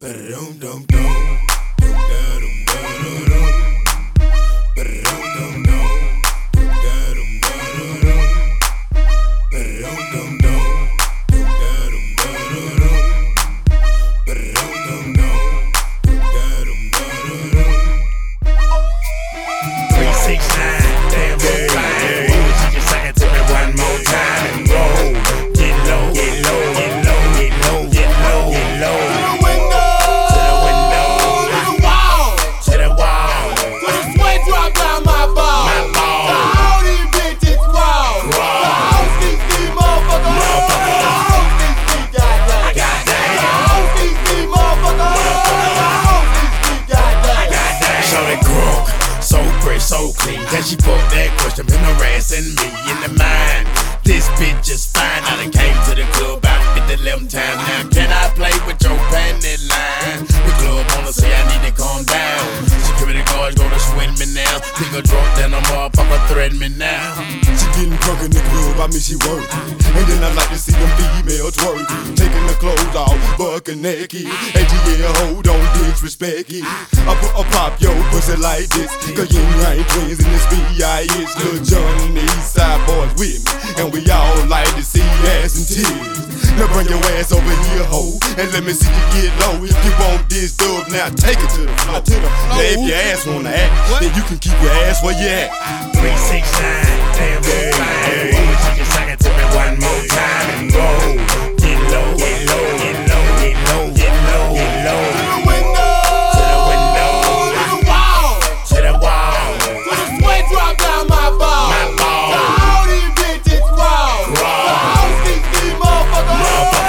So clean, can she put that question been harassing me in the mind? This bitch is fine, I done came to the club about 50-11 times. Now can I play with your panty line? The club wanna say I need to calm down. Security guards gonna sweat me now. Pick a drunk, then a motherfucker threaten me now. She getting drunk in the club, I mean she working. And then I like to see them females twerking, taking the clothes off, bucking naked. ATL, hold on, disrespect it. I pop your pussy like this, cause you ain't twins in this B.I.S. Lil Jon and the East Side boys with me, and we all like to see ass and tears. Now bring your ass over here, ho, and let me see you get low. If you want this dub, now take it to the floor. Now if your ass wanna act, then you can keep your ass where you at. 369, damn good fine. She can suck it to me one more time and go. Get low, get low, get low, get low, get low, get low. To the window, to the window, to the wall, to the wall. to the sweat drop down my ball. My ball. To all these bitches raw. To all these motherfuckers.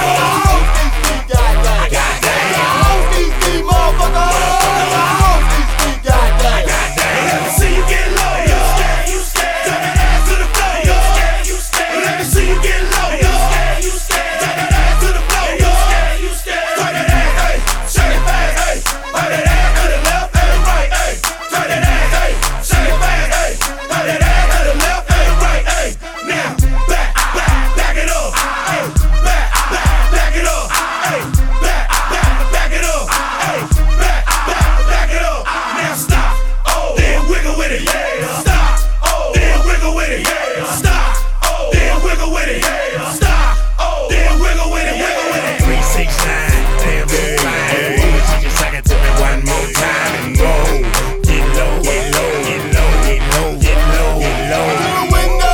All these goddamn. All these motherfuckers. All these goddamn. Let me see you get low, you scared, you scared. Turn that ass to the floor, you scared, you scared. Let me see you get low, you scared, you scared. Turn that ass to the floor, you scared, you scared. Turn that ass, hey, shake it fast, hey. Turn that ass to the left and the right, hey. Turn that ass, hey, shake it fast, hey. Turn that ass to the left and the right, hey. Now, back it up, hey. Back it up, hey. Back it up, hey. Back it up. Now stop, oh, then wiggle with it, yeah. Stop, oh, then wiggle with it, yeah. Stop, oh, then wiggle with it, yeah. Stop, oh, then wiggle with it, wiggle with it. 369, damn good fine. She can suck it to me one more time and go. Get low, get low, get low, get low, get low, get low. To the window,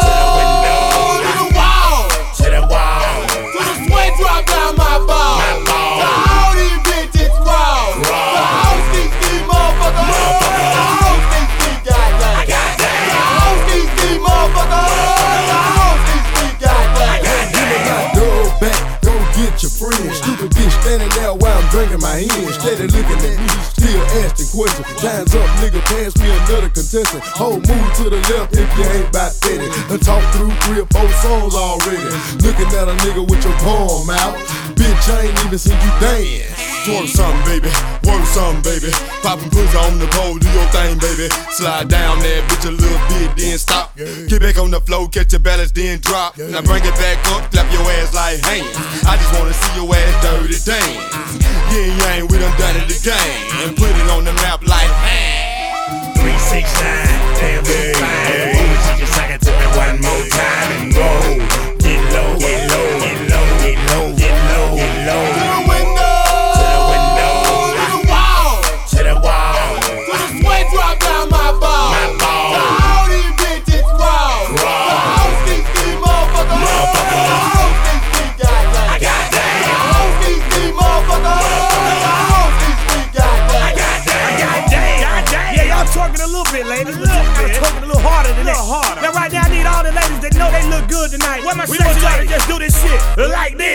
to the wall, To the wall, to the sweat drop down my ball. my ball. To all these bitches raw. To all these motherfuckers. All these goddamn. All these motherfuckers. All these goddamn. Give me my dog back, go get your friends. Stupid bitch standing there while I'm drinking my hand. Steady looking at me, still asking questions. Time's up, nigga, pass me another contestant. Whole move to the left if you ain't about 30. Done talked through 3 or 4 songs already. Looking at a nigga with your palm out. Bitch, I ain't even seen you dance. Twerk something, baby. Work something, baby. Poppin' pussy on the pole, do your thing, baby. Slide down that bitch a little bit, then stop. Get back on the floor, catch your balance, then drop. Now bring it back up, clap your ass like hands. I just wanna see your ass dirty dance. Yeah, we done done it again. And put it on the map like, man. 369, damn good fine. She can suck it to me one more time and go. Get low, get low, get low, get low, get low, get low. To the window, To the window, to the wall, to the wall. to the sweat drop down my ball. My ball. To all these bitches raw. To all these motherfuckers. All these goddamn. All these motherfuckers. All these goddamn. Yeah, y'all talking a little bit, ladies. I'm talking a little harder than that. Now, right now, I need all the ladies that know they look good tonight. We want y'all to just do this shit like this.